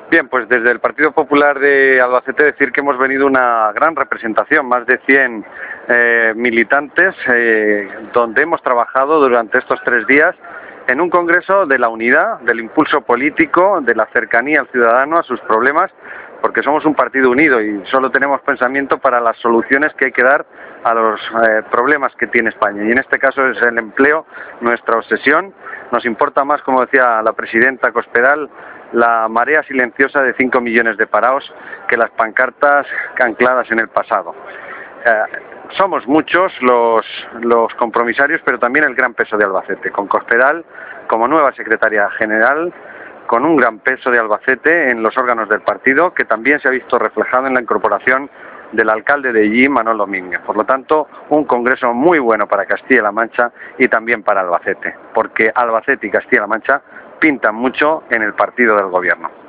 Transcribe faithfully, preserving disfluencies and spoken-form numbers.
Bien, pues desde el Partido Popular de Albacete decir que hemos venido una gran representación, más de cien eh, militantes, eh, donde hemos trabajado durante estos tres días en un congreso de la unidad, del impulso político, de la cercanía al ciudadano, a sus problemas, porque somos un partido unido y solo tenemos pensamiento para las soluciones que hay que dar a los eh, problemas que tiene España. Y en este caso es el empleo nuestra obsesión. Nos importa más, como decía la presidenta Cospedal, la marea silenciosa de cinco millones de parados que las pancartas ancladas en el pasado. Eh, somos muchos los, los compromisarios, pero también el gran peso de Albacete, con Cospedal como nueva secretaria general, con un gran peso de Albacete en los órganos del partido, que también se ha visto reflejado en la incorporación del alcalde de allí, Manuel Domínguez. Por lo tanto, un congreso muy bueno para Castilla-La Mancha y también para Albacete, porque Albacete y Castilla-La Mancha pintan mucho en el partido del gobierno.